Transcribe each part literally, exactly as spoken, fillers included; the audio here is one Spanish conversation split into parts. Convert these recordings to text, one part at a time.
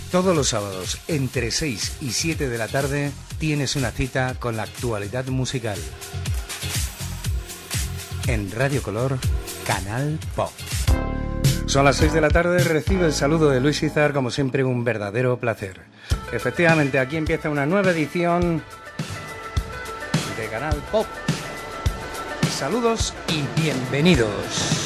Todos los sábados, entre seis y siete de la tarde, tienes una cita con la actualidad musical. En Radio Color, Canal Pop. Son las seis de la tarde, recibe el saludo de Luis Izar, como siempre un verdadero placer. Efectivamente, aquí empieza una nueva edición de Canal Pop. Saludos y bienvenidos.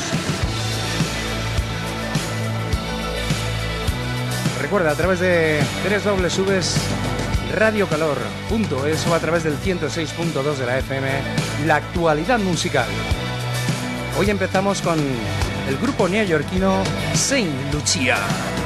Recuerda, a través de doble u doble u doble u punto radio calor punto es o a través del ciento seis punto dos de la F M, la actualidad musical. Hoy empezamos con el grupo neoyorquino Saint Lucia.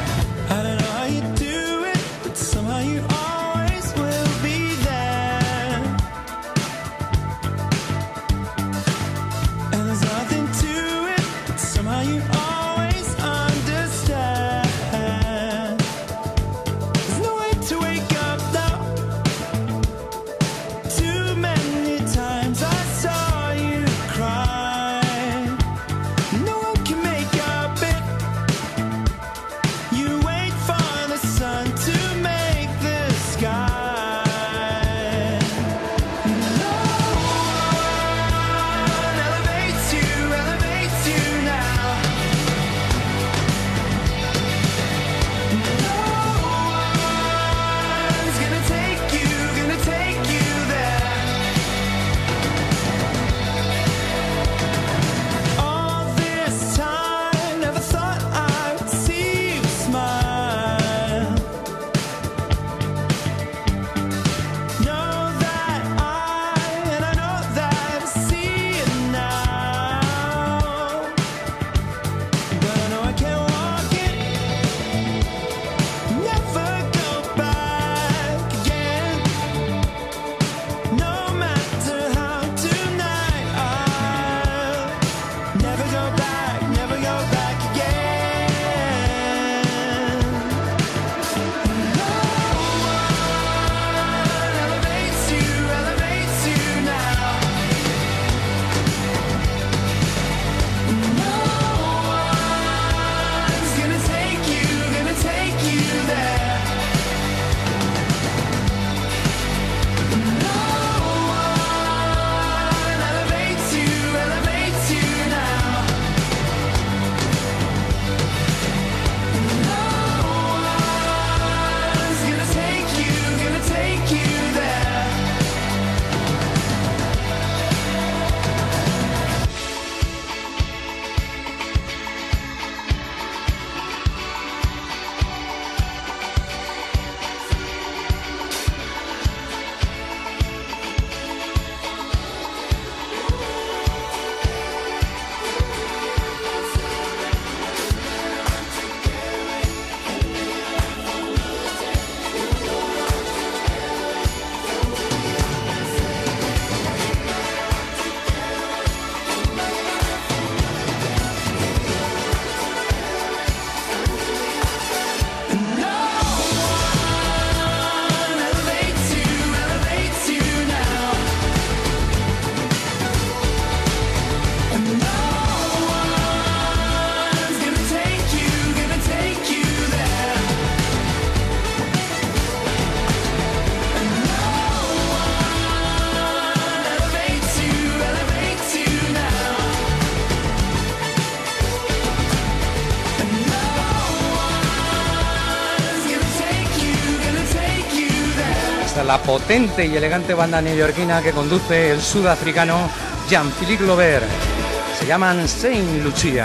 La potente y elegante banda neoyorquina que conduce el sudafricano Jean-Philippe Glover. Se llaman Saint Lucia.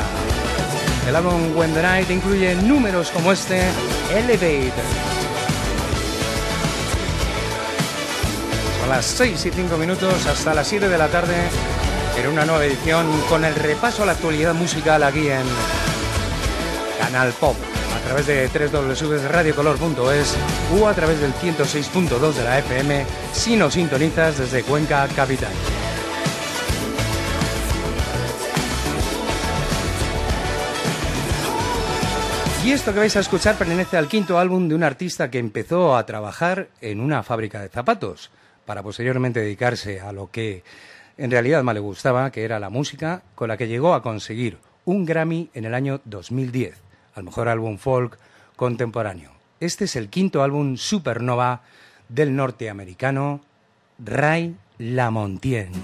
El álbum When the Night incluye números como este, Elevate. Son las seis y cinco minutos hasta las siete de la tarde en una nueva edición con el repaso a la actualidad musical aquí en Canal Pop. A través de doble u doble u doble u punto radio color punto es o a través del ciento seis punto dos de la F M si nos sintonizas desde Cuenca Capital. Y esto que vais a escuchar pertenece al quinto álbum de un artista que empezó a trabajar en una fábrica de zapatos para posteriormente dedicarse a lo que en realidad más le gustaba, que era la música, con la que llegó a conseguir un Grammy en el año dos mil diez, al mejor álbum folk contemporáneo. Este es el quinto álbum Supernova del norteamericano Ray LaMontagne.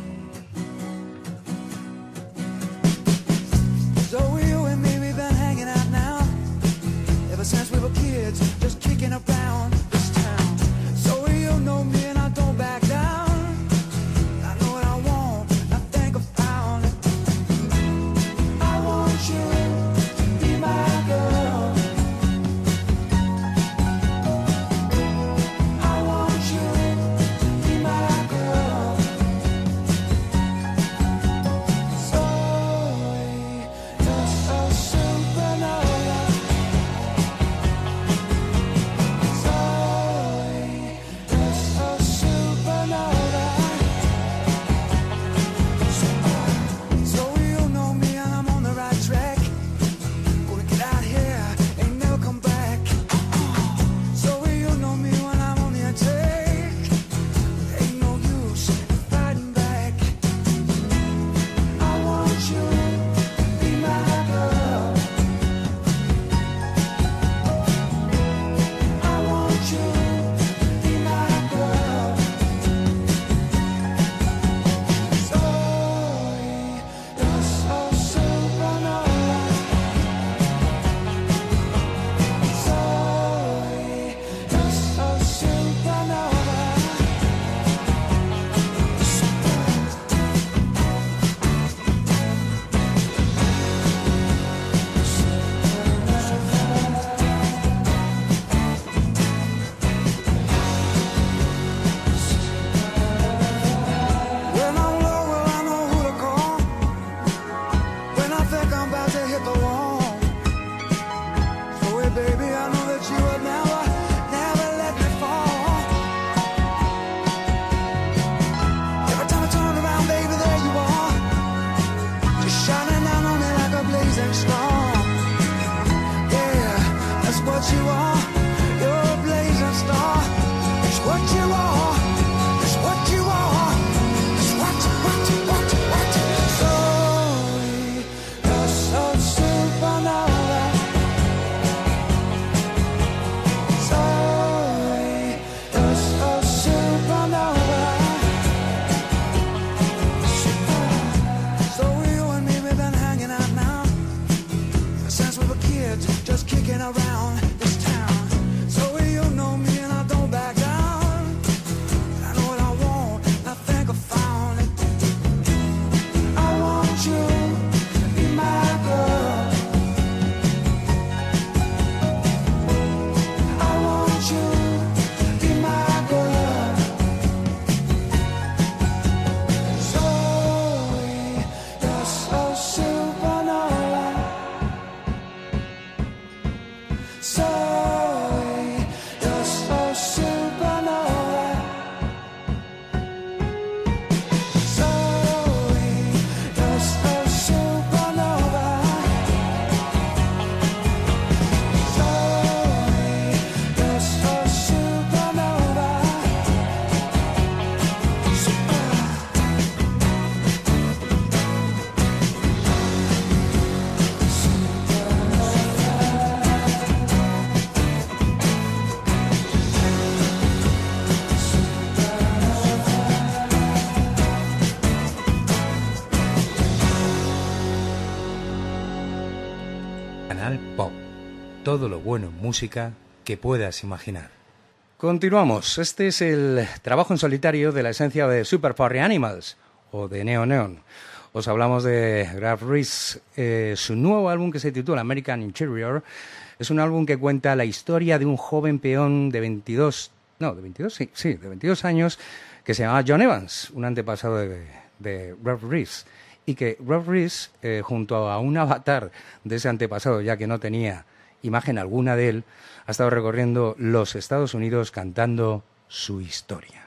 Todo lo bueno en música que puedas imaginar. Continuamos. Este es el trabajo en solitario de la esencia de Super Furry Animals o de Neo Neon. Os hablamos de Graf Reese. Eh, su nuevo álbum, que se titula American Interior, es un álbum que cuenta la historia de un joven peón de veintidós, no, de veintidós, sí, sí, de veintidós años, que se llama John Evans, un antepasado de, de Graf Reese, y que Graf Reese, eh, junto a un avatar de ese antepasado, ya que no tenía imagen alguna de él, ha estado recorriendo los Estados Unidos cantando su historia.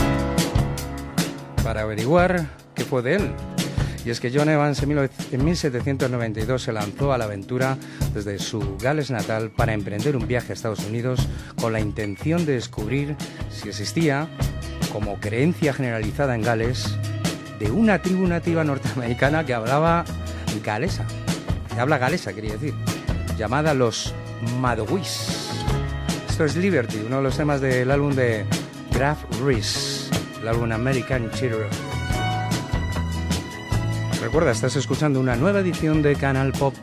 Para averiguar qué fue de él. Y es que John Evans en mil setecientos noventa y dos se lanzó a la aventura desde su Gales natal para emprender un viaje a Estados Unidos con la intención de descubrir si existía, como creencia generalizada en Gales, de una tribu nativa norteamericana que hablaba galesa, que habla galesa, quería decir, llamada los Madowies. Esto Esto es Liberty, uno de los temas del álbum de Graf Reese, el álbum American Cheerer. Recuerda, estás escuchando una nueva edición de Canal Pop.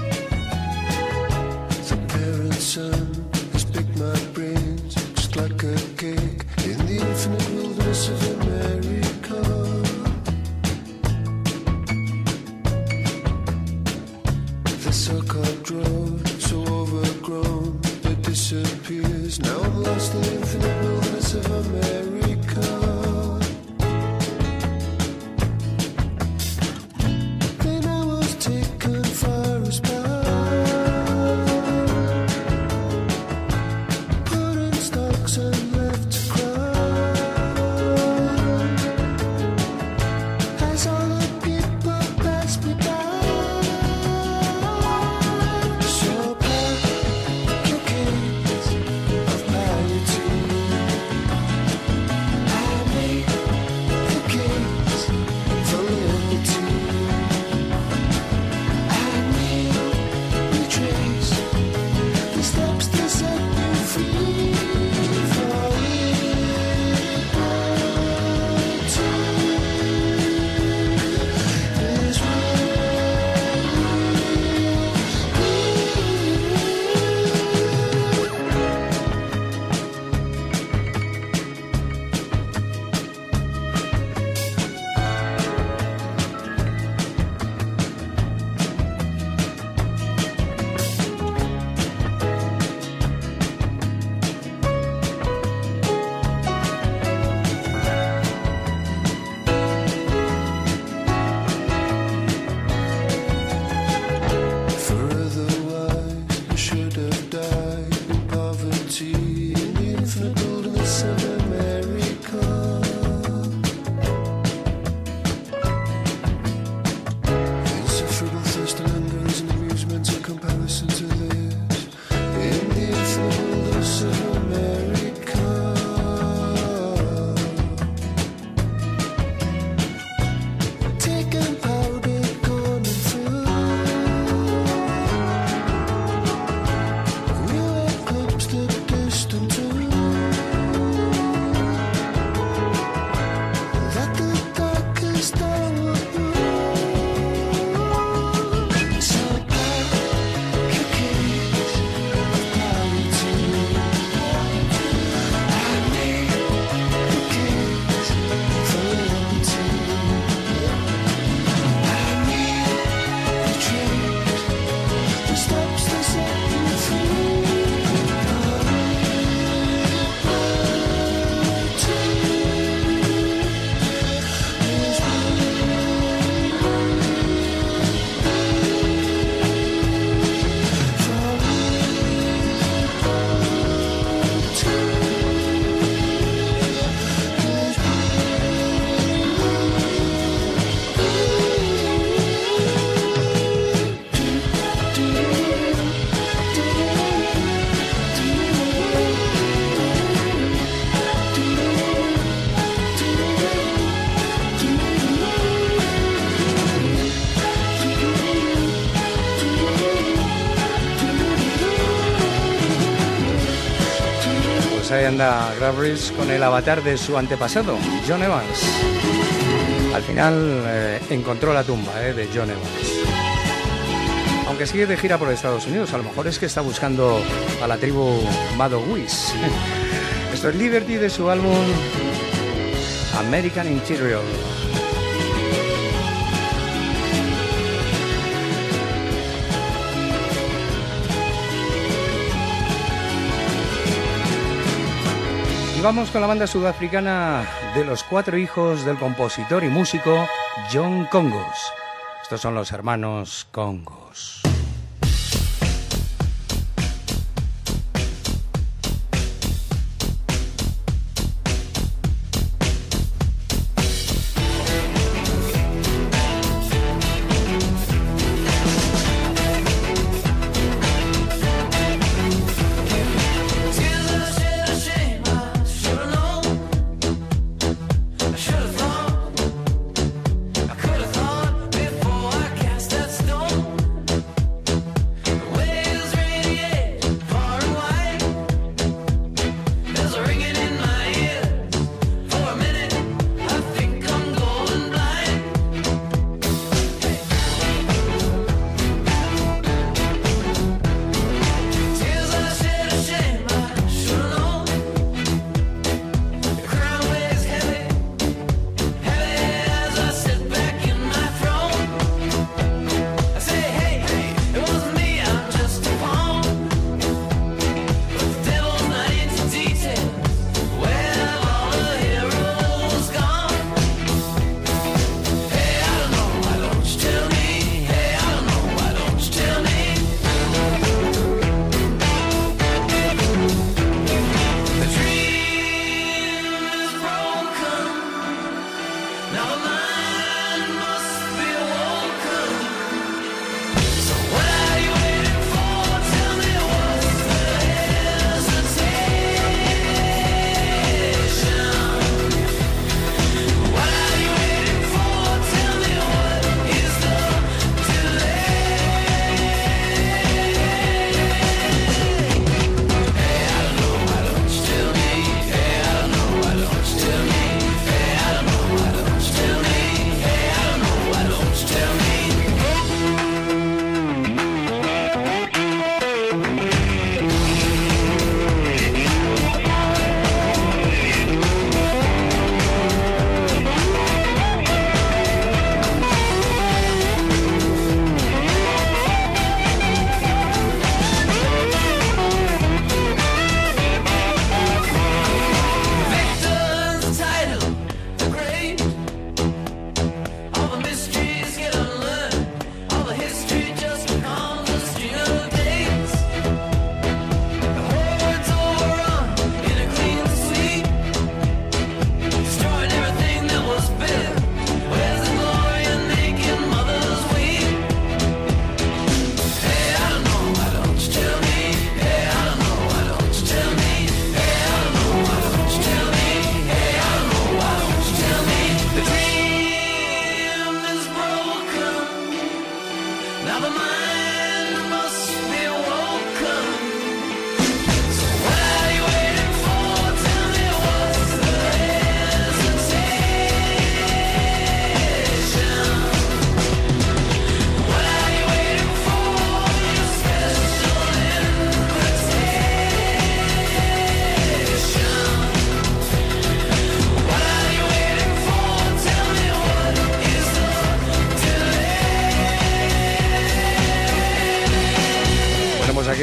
Ahí anda Graf Reese con el avatar de su antepasado, John Evans. Al final eh, encontró la tumba eh, de John Evans. Aunque sigue de gira por Estados Unidos, a lo mejor es que está buscando a la tribu Madowis. Esto es Liberty de su álbum American Interior. Y vamos con la banda sudafricana de los cuatro hijos del compositor y músico John Congos. Estos son los hermanos Congos. I could have thought before I cast that stone.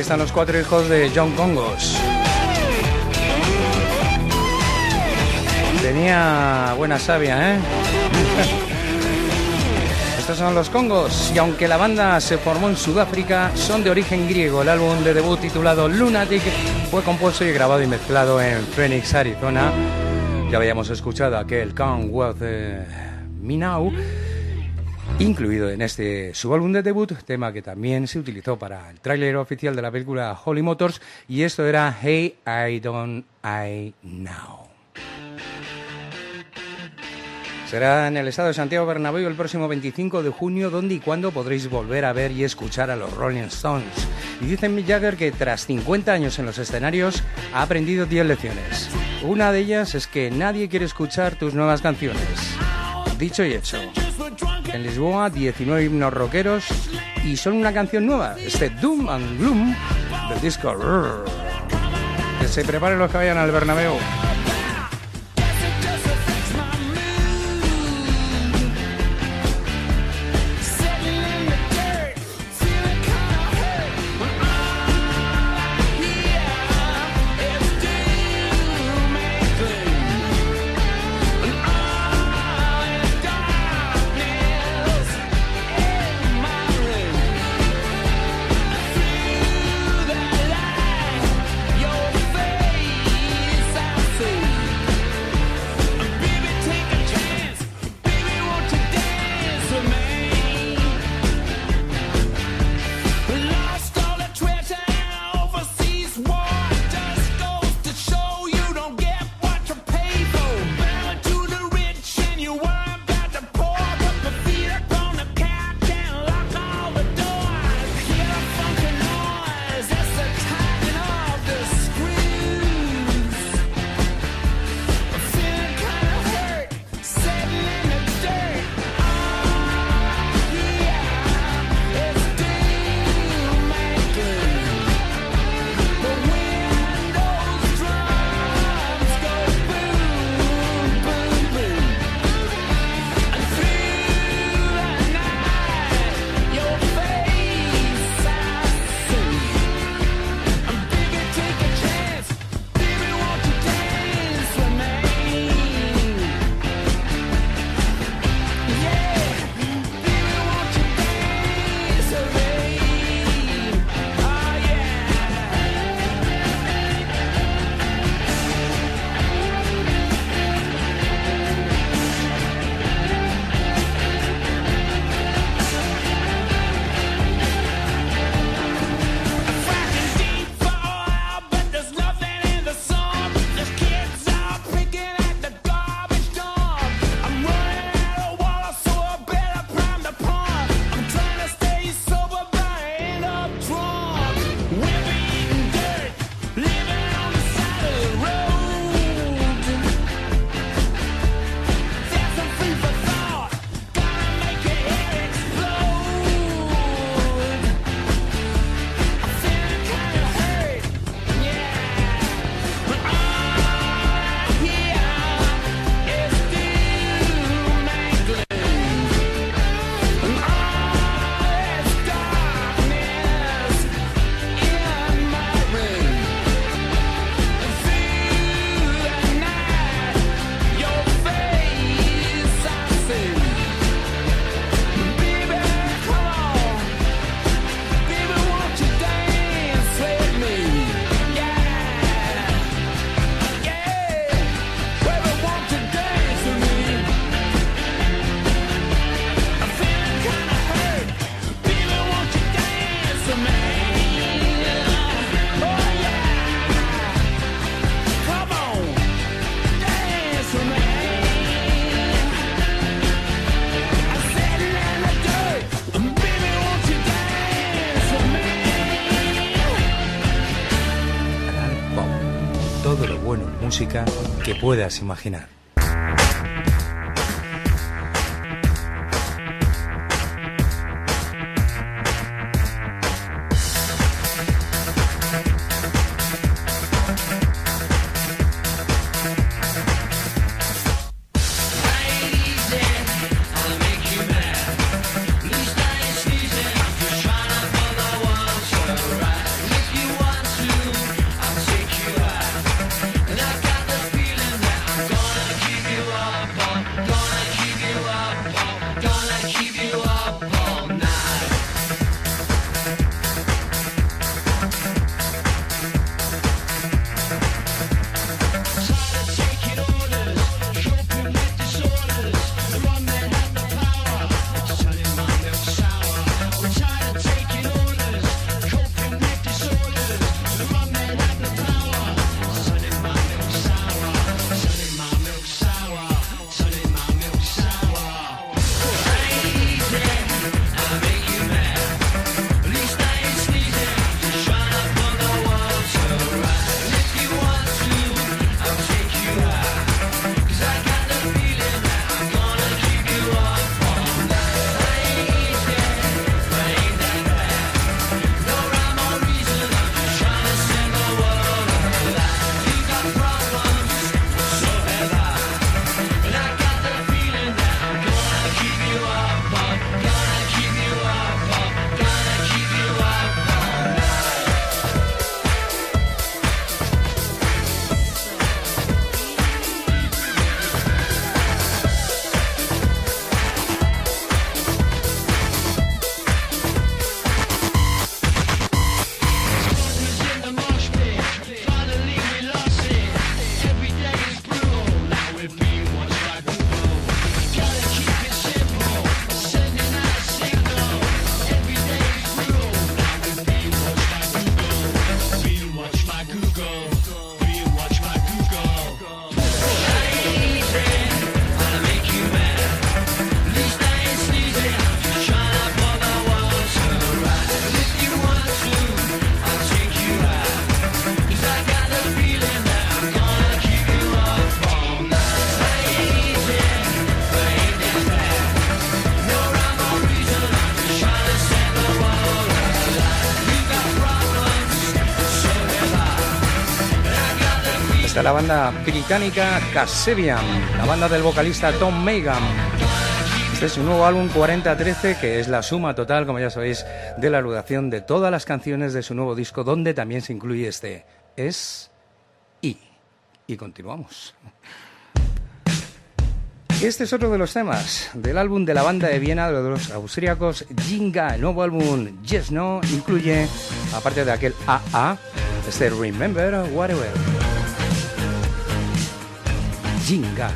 están los cuatro hijos de John Congos. Tenía buena savia, ¿eh? Estos son los Congos, y aunque la banda se formó en Sudáfrica, son de origen griego. El álbum de debut titulado Lunatic fue compuesto y grabado y mezclado en Phoenix, Arizona. Ya habíamos escuchado aquel Come With Me Now, incluido en este subálbum de debut, tema que también se utilizó para el tráiler oficial de la película Holy Motors, y esto era Hey, I Don't I Know. Será en el Estadio de Santiago Bernabéu el próximo veinticinco de junio, donde y cuando podréis volver a ver y escuchar a los Rolling Stones. Y dice Mick Jagger que tras cincuenta años en los escenarios ha aprendido diez lecciones. Una de ellas es que nadie quiere escuchar tus nuevas canciones. Dicho y hecho. En Lisboa, diecinueve himnos rockeros y solo una canción nueva, este Doom and Gloom del disco. Que se preparen los que vayan al Bernabéu. Música que puedas imaginar. If you Esta es la banda británica Kasabian, la banda del vocalista Tom Meighan. Este es su nuevo álbum cuarenta trece, que es la suma total, como ya sabéis, de la duración de todas las canciones de su nuevo disco, donde también se incluye este, es I. Y continuamos. Este es otro de los temas del álbum de la banda de Viena de los austríacos Jinga. El nuevo álbum Yes No incluye, aparte de aquel A A, este Remember Whatever. Jinga.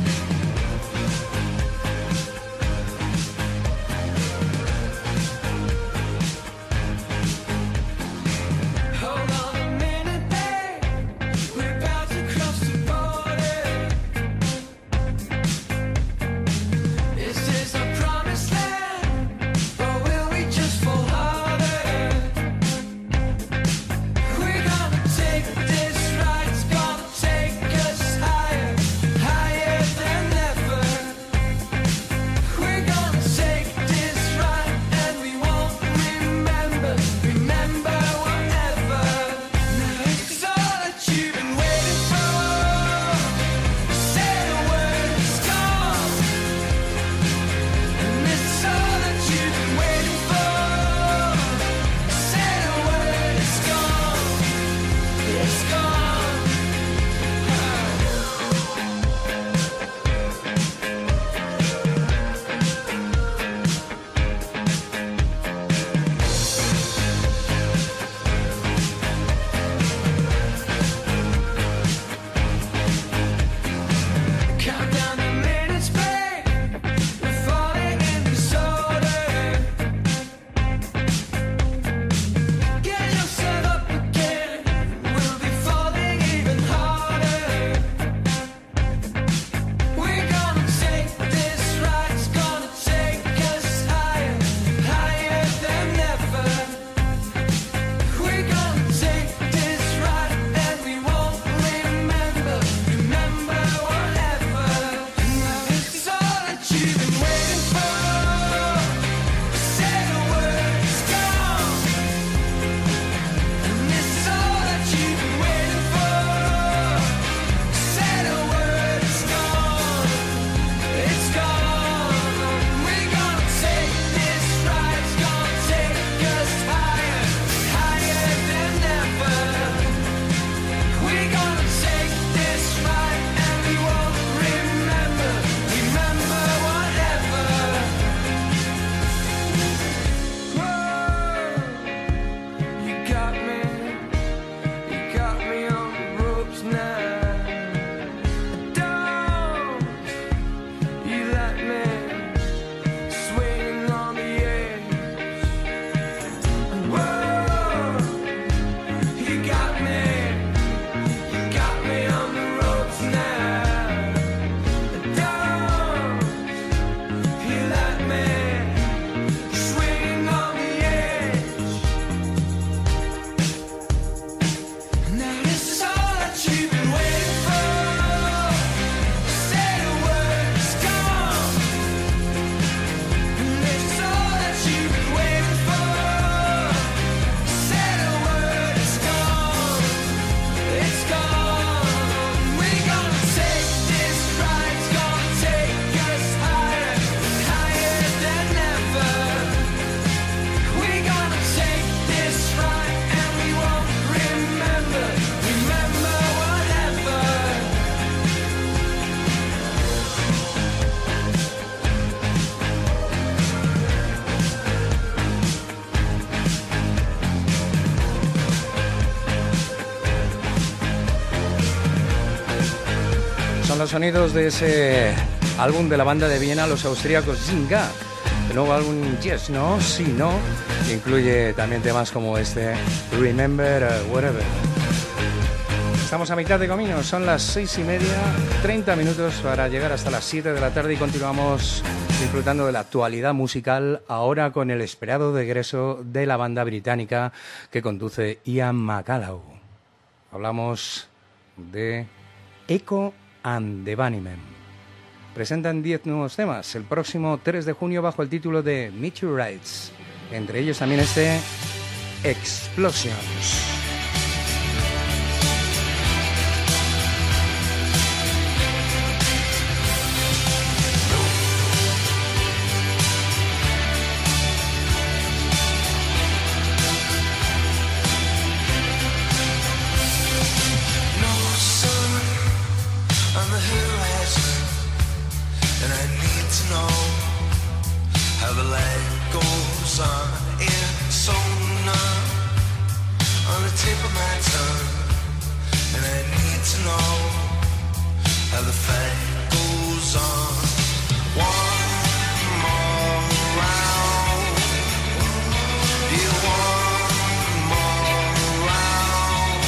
Los sonidos de ese álbum de la banda de Viena, los austríacos Jinga. El nuevo álbum Yes No, Si No, que incluye también temas como este Remember Whatever. Estamos a mitad de camino, son las seis y media, treinta minutos para llegar hasta las siete de la tarde y continuamos disfrutando de la actualidad musical, ahora con el esperado regreso de la banda británica que conduce Ian McCallum. Hablamos de Echo and the Bunnymen. Presentan diez nuevos temas el próximo tres de junio bajo el título de Meteorites, entre ellos también este Explosions. the fight goes on. One more round, yeah, one more round.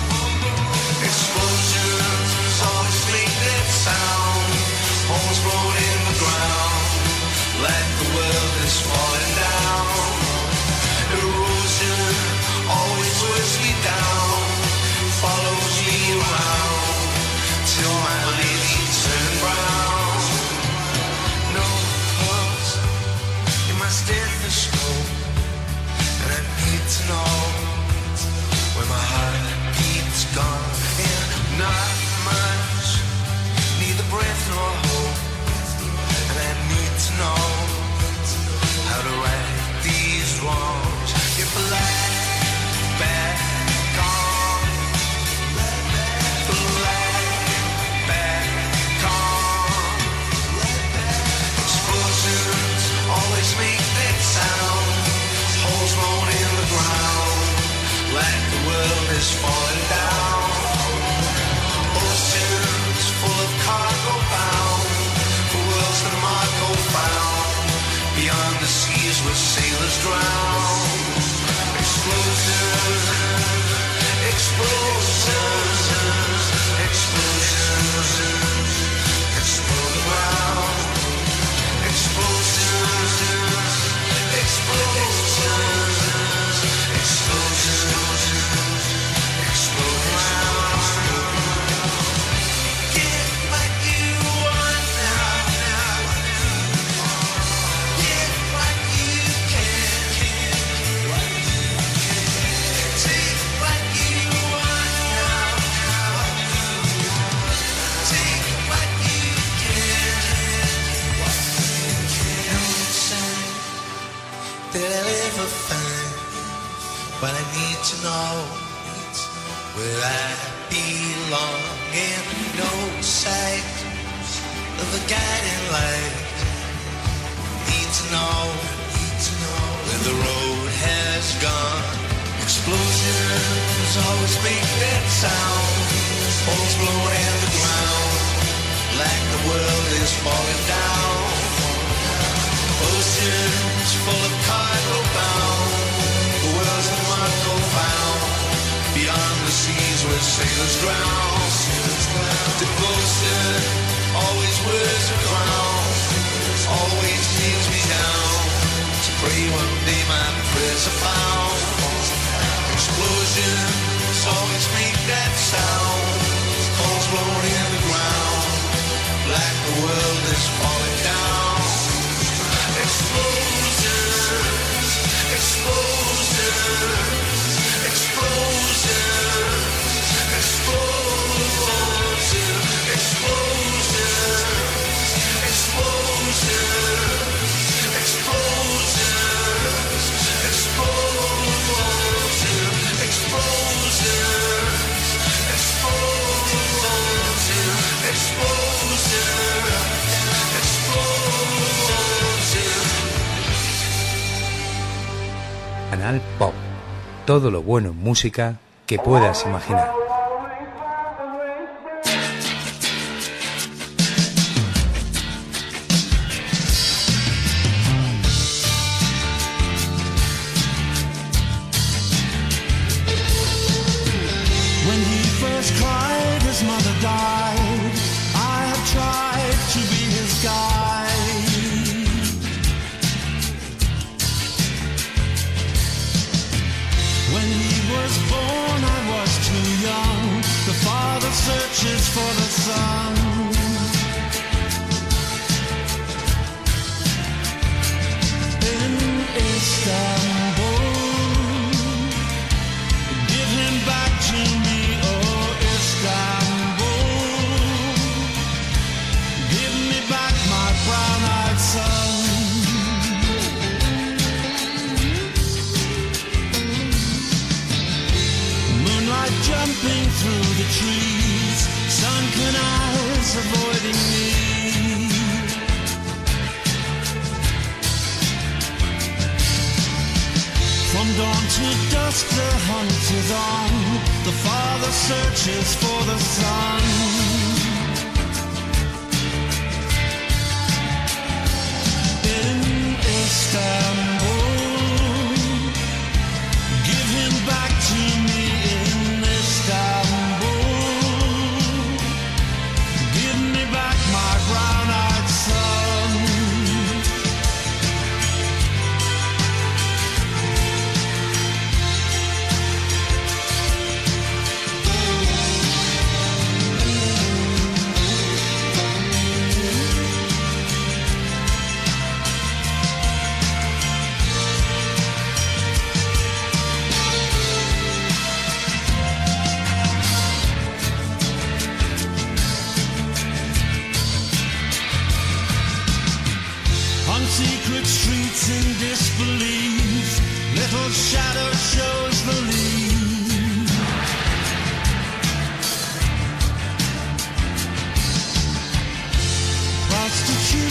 Explosions always make that sound, holes blown in the ground, like the world is falling down. Erosion always weighs me down, follows me around, till my lady turn brown. No pulse in my stethoscope, and I need to know where my heartbeat's gone. And not much, neither breath nor hope, and I need to know how to right these wrongs. If I lie back on, lie back on. Explosions always make that sound, holes blown in the ground, like the world is falling down. Oceans full of cargo bound, for worlds that Marco found, beyond the seas where sailors drown. Explosions, explosions, explosions, explode around. Explosions, explosions, explosions, explode around. Get what you want now, get what you can, take what you want now, take what you can. Don't say that I'll ever find what I need to know, where I belong, and no sight of a guiding light. Need to know, need to know where the road has gone. Explosions always make that sound, holes blown in the ground, like the world is falling down. Oceans full of cargo bound, the world's the Marco found, beyond the seas where sailors drown. Devotion always wears a crown, always leads me down, to pray one day my prayers are found. Explosions always make that sound, holes blown in the ground, like the world is falling down. Explosions, explosions, explosions, explosions, explosions, explosions, explosions, explosions, explosions, explosions, explosions. Canal Pop. Todo lo bueno en música que puedas imaginar. When he first cried, his mother died. I have tried to be his guide. When he was born, I was too young. The father searches for the son. In Istanbul, give him back to me, oh Istanbul. Give me back my brown-eyed son. Moonlight jumping through the trees, sunken eyes avoiding me. From dawn to dusk the hunt is on. The father searches for the son.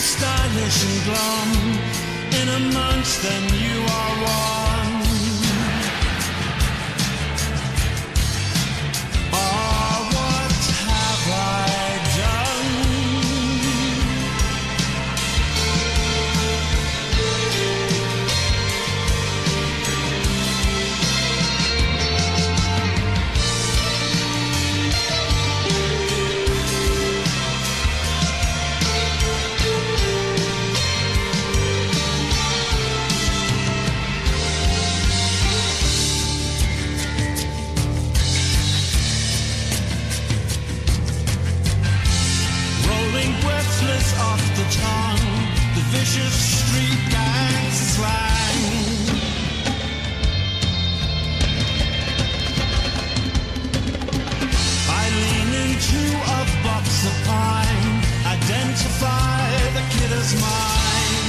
stylish and glum. In amongst them you are one. Oh, what have I done? Off the tongue, the vicious street gang slang. I lean into a box of pine, identify the kid as mine.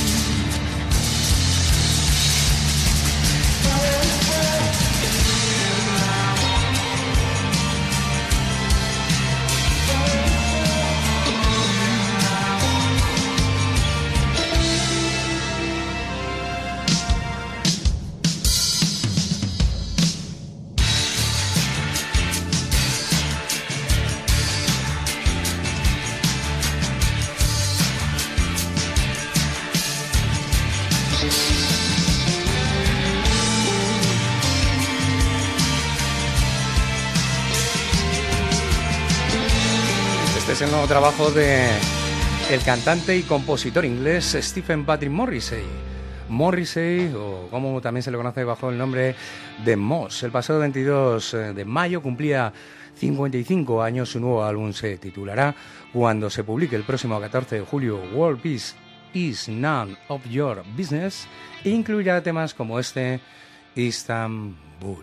Es el nuevo trabajo de el cantante y compositor inglés Stephen Patrick Morrissey. Morrissey, o como también se le conoce bajo el nombre de Moss. El pasado veintidós de mayo cumplía cincuenta y cinco años. Su nuevo álbum se titulará, cuando se publique el próximo catorce de julio, World Peace is None of Your Business, e incluirá temas como este, Istanbul.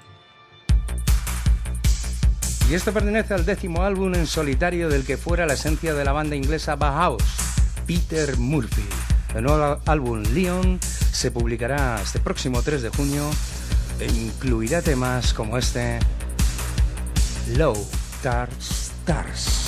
Y esto pertenece al décimo álbum en solitario del que fuera la esencia de la banda inglesa Bauhaus, Peter Murphy. El nuevo álbum Leon se publicará este próximo tres de junio e incluirá temas como este, Low Stars Stars.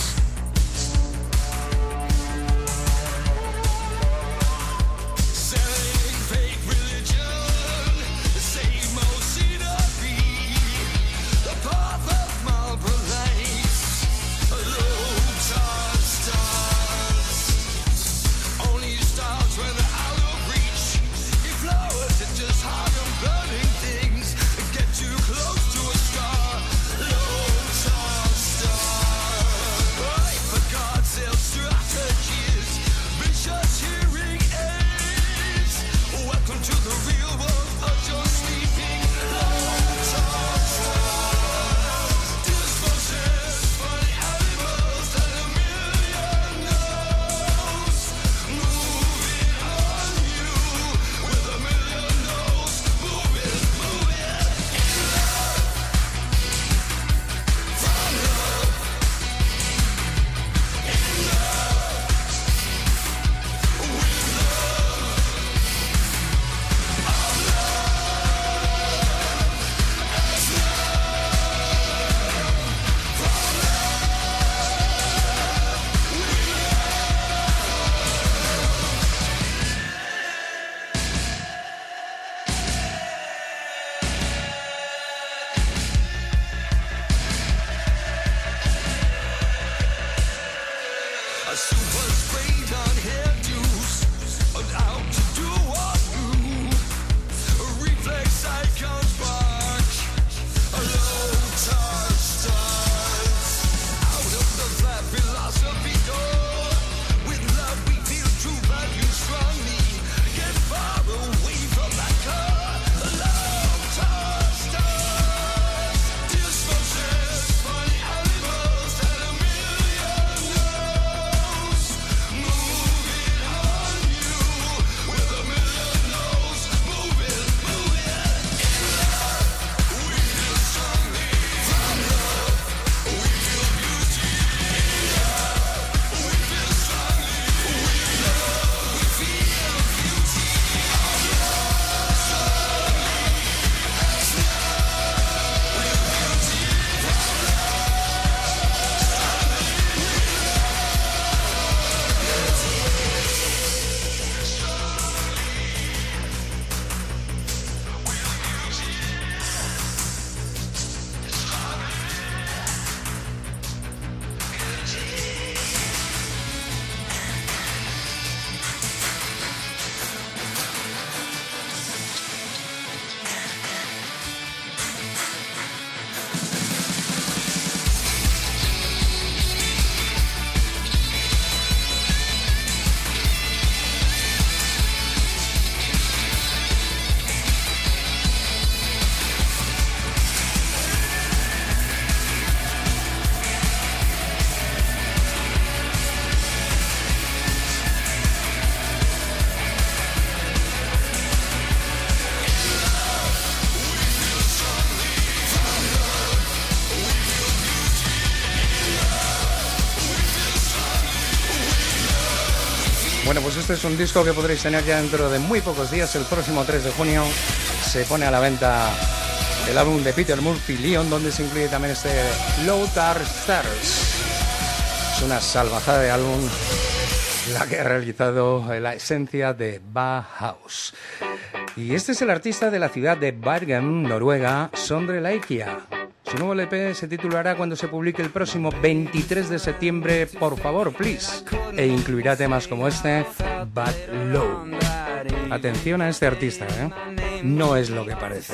Bueno, pues este es un disco que podréis tener ya dentro de muy pocos días. El próximo tres de junio se pone a la venta el álbum de Peter Murphy, Leon, donde se incluye también este Lothar Stars. Es una salvajada de álbum, la que ha realizado la esencia de Bauhaus. Y este es el artista de la ciudad de Bergen, Noruega, Sondre Lerche. Su nuevo L P se titulará cuando se publique el próximo veintitrés de septiembre, Por favor, please, e incluirá temas como este, Bad Low. Atención a este artista, ¿eh? No es lo que parece.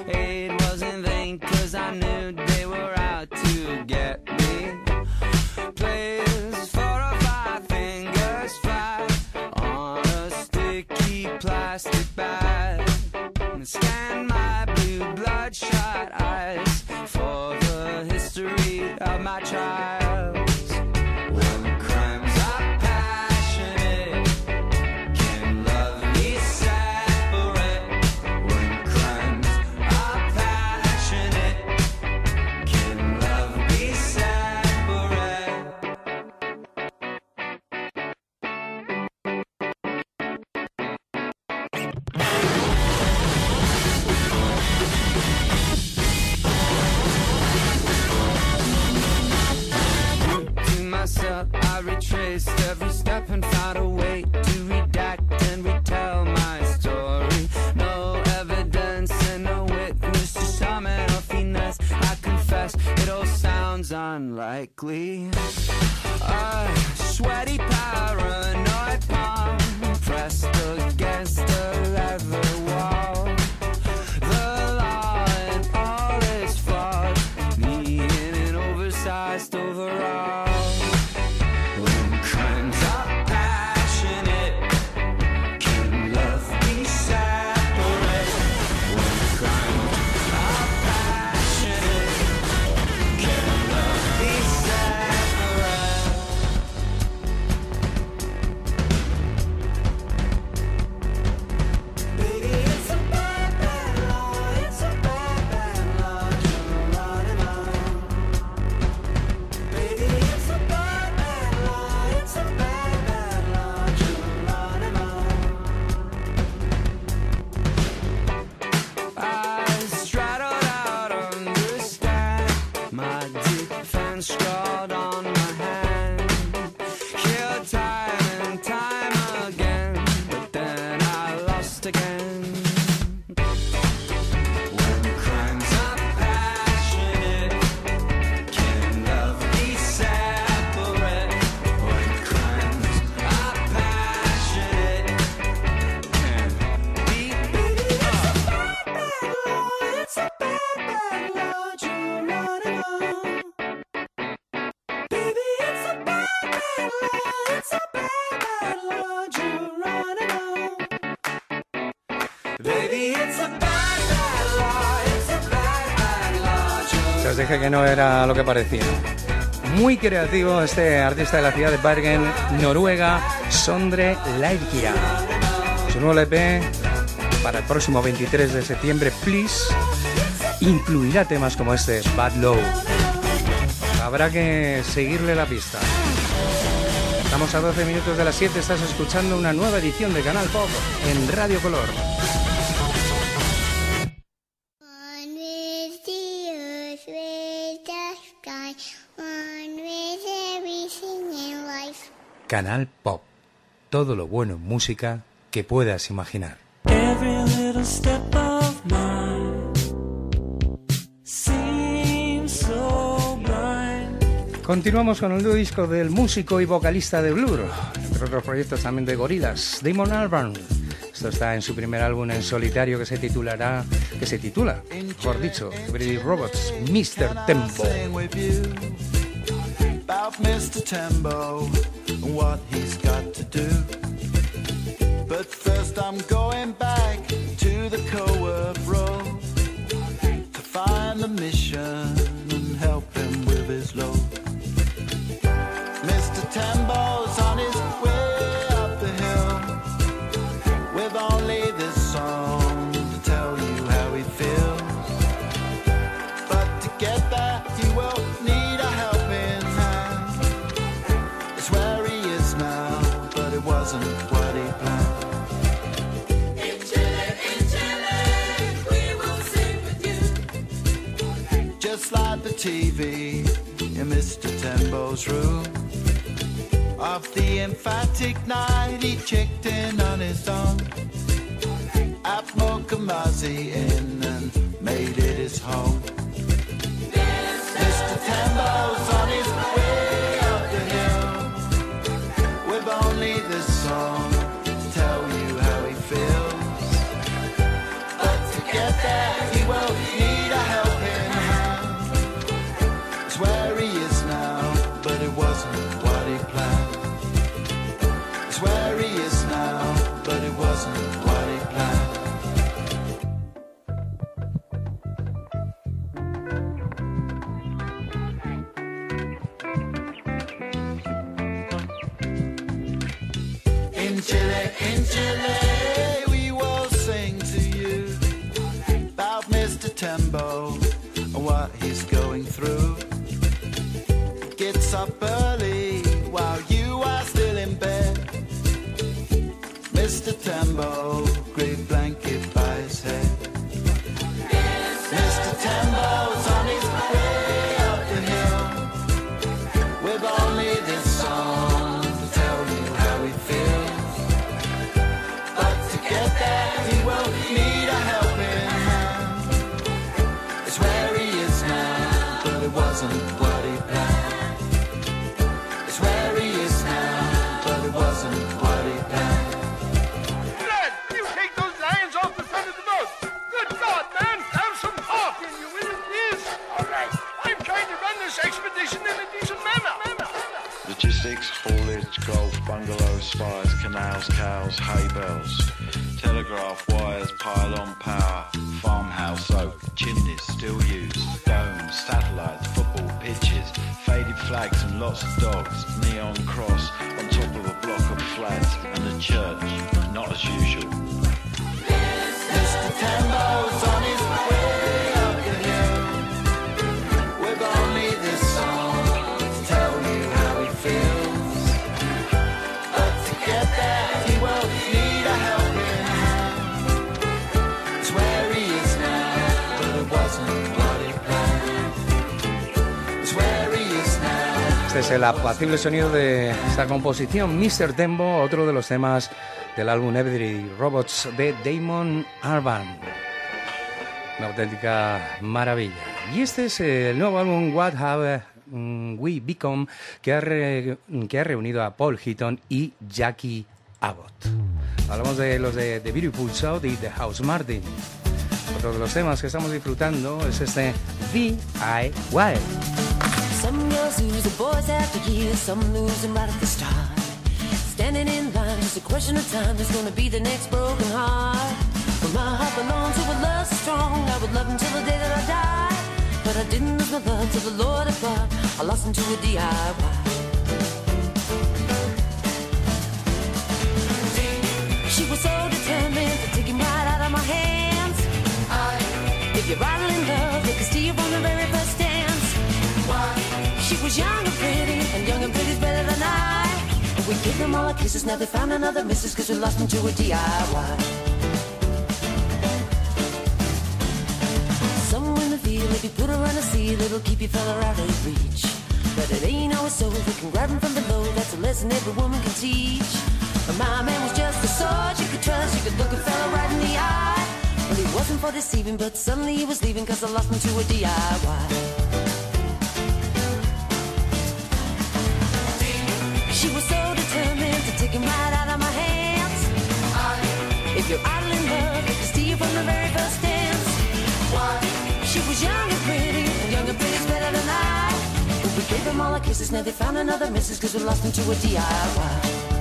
Scan my blue bloodshot eyes for the history of my trials. When crimes are passionate, can love be separate? When crimes are passionate, can love be separate? I retraced every step and found a way to redact and retell my story. No evidence and no witness to summon or finesse. I confess it all sounds unlikely. A sweaty paranoid palm pressed against the leather wall. The law and all its flaws, me in an oversized overall. Se os dije que no era lo que parecía. Muy creativo este artista de la ciudad de Bergen, Noruega, Sondre Lerche. Su nuevo L P para el próximo veintitrés de septiembre, Please, incluirá temas como este, Bad Low. Habrá que seguirle la pista. Estamos a doce minutos de las siete, estás escuchando una nueva edición de Canal Pop en Radio Color. Canal Pop. Todo lo bueno en música que puedas imaginar. Every little step of mine seems so blind. Continuamos con el nuevo disco del músico y vocalista de Blur, entre otros proyectos también de Gorillaz, Damon Albarn. Esto está en su primer álbum en solitario que se titulará, que se titula, mejor dicho, British Robots, mister Tempo. About mister Tembo and what he's got to do. But first I'm going back to the co-work road to find the mission and help him with his load. mister Tembo's on his way up the hill with only this song to tell you how he feels. But to get there he will need a helping hand. It's where he is now, but it was wasn't what he planned. In Chile, in Chile, we will sing with you. Just like the T V in Mister Tembo's room. Of the emphatic night, he checked in on his own. At Mokomazi Inn and made it his home. Mister Tembo's on his way up the hill, with only this song to tell you how he feels. But to get there, he will need a helping hand. It's where he is now, but it wasn't what he planned. It's where he is now, but it wasn't what he planned. In Chile, in Chile, we will sing to you about Mister Tembo and what he's going through. Gets up early while you are still in bed. Mister Tembo, great blanket by his head. Mister Tembo's on his way up the hill, with only this song to tell you how he feels. But to get there, he will need a helping hand. It's where he is now, but it wasn't what he planned. It's where he is now, but it wasn't what he planned. Lad, you take those lions off the front of the boat. Good God, man, have some heart in you, will you please? All right, I'm trying to run this expedition in a decent manner. Logistics, haulage, golf, bungalows, spires, canals, cows, hay bales, telegraph wires, pylon power, farmhouse oak, chimneys still used, domes, satellites, football pitches, faded flags and lots of dogs, neon cross on top of a block of flats, and a church, not as usual. Mister Tembo's on his way up the hill, with only this song to tell you how he feels. But to get there, he will need a helping hand. It's where he is now, but it wasn't what he planned. It's where he is now. Este es el apacible sonido de esta composición, Mister Tembo, otro de los temas del álbum Every Robots de Damon Albarn. Una auténtica maravilla. Y este es el nuevo álbum What Have We Become, que ha, re, que ha reunido a Paul Heaton y Jackie Abbott. Hablamos de los de The Beautiful South y The House Martin. Otro de los temas que estamos disfrutando es este V I Y. Some girls lose the boys after years, some lose them right at the start. Standing in line, just a question of time, there's gonna be the next broken heart. But my heart belongs to a love so strong, I would love him till the day that I die. But I didn't lose my love to the Lord above, I lost him to a D I Y. She was so determined to take him right out of my hands. I, if you're right in love, they can steal from the very first dance. Why? She was young and pretty, and young and pretty's better than I. And we gave them all our kisses, now they found another missus, cause we lost them to a D I Y. Somewhere in the field, if you put her on a seal, it'll keep your fella out of reach. But it ain't always so, we can grab him from below, that's a lesson every woman can teach. But my man was just a sword you could trust, you could look a fella right in the eye. Well, he wasn't for deceiving, but suddenly he was leaving, cause I lost him to a D I Y. She was so determined to take him right out of my hands. I, if you're idle in love, if you steal from the very first dance. Why? She was young and pretty, and young and pretty's better than I. But we gave them all our kisses, now they found another missus, cause we lost him to a D I Y.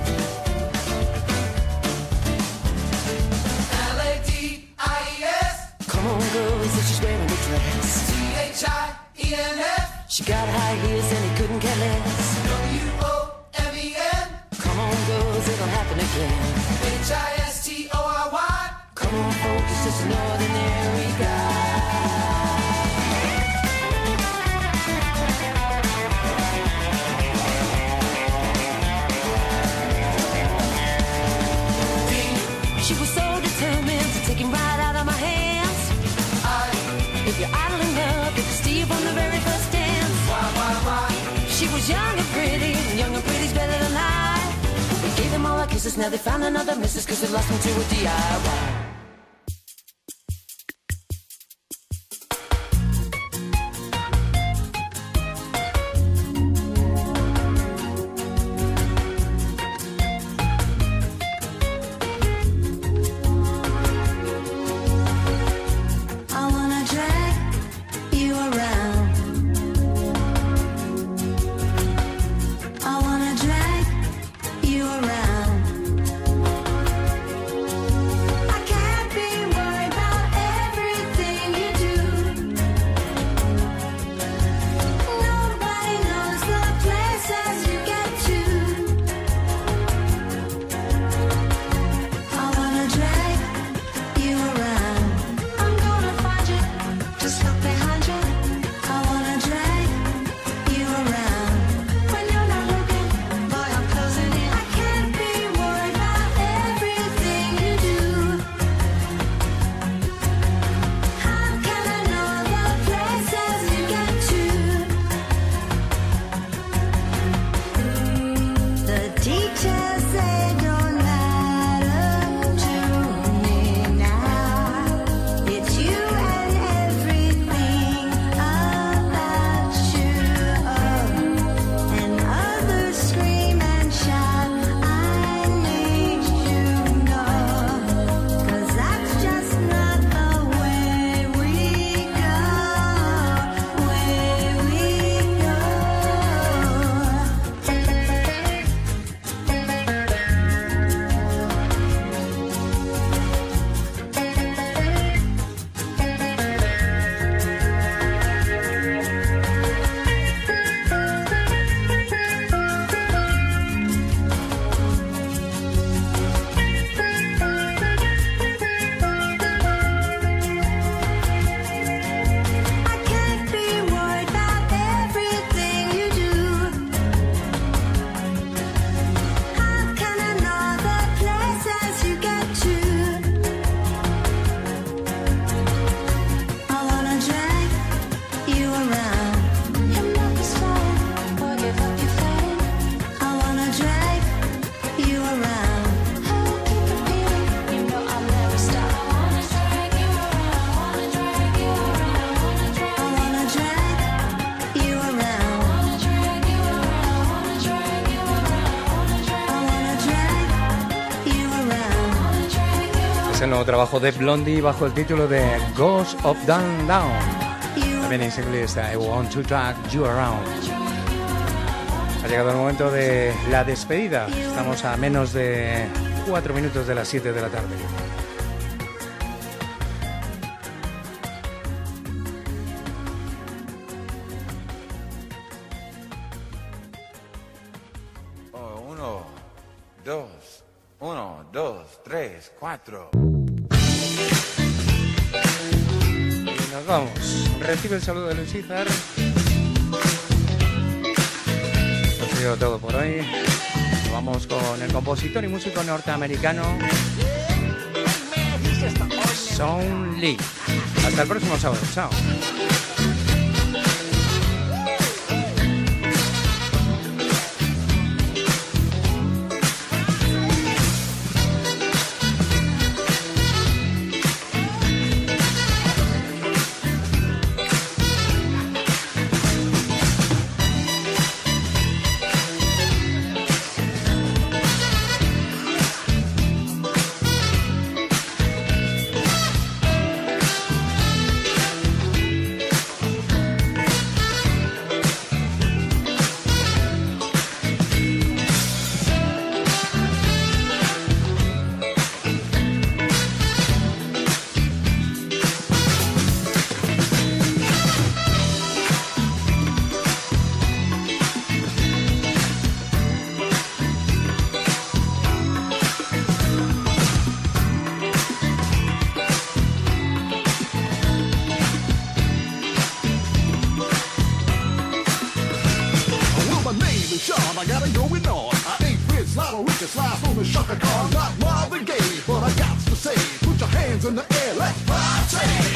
L A D I E S. Come on, girls, if she's wearing a dress. T H I E N F. She got high heels and he couldn't care less. W O M E N. Come on, girls, it'll happen again. H I S T O R Y. Come on, folks, it's just an ordinary guy. was young and pretty, and young and pretty's better than high. They gave them all our kisses, now they found another missus, cause they lost them to a D I Y. El nuevo trabajo de Blondie bajo el título de Ghost of Down Down. También en inglés I Want to Drag You Around. Ha llegado el momento de la despedida. Estamos a menos de cuatro minutos de las siete de la tarde. Oh, uno, dos, uno, dos, tres, cuatro. Nos vamos. Recibe el saludo de Luis Izar. Ha sido todo por hoy. Nos vamos con el compositor y músico norteamericano Sean Lee. Hasta el próximo sábado. Chao. In the air, let's party!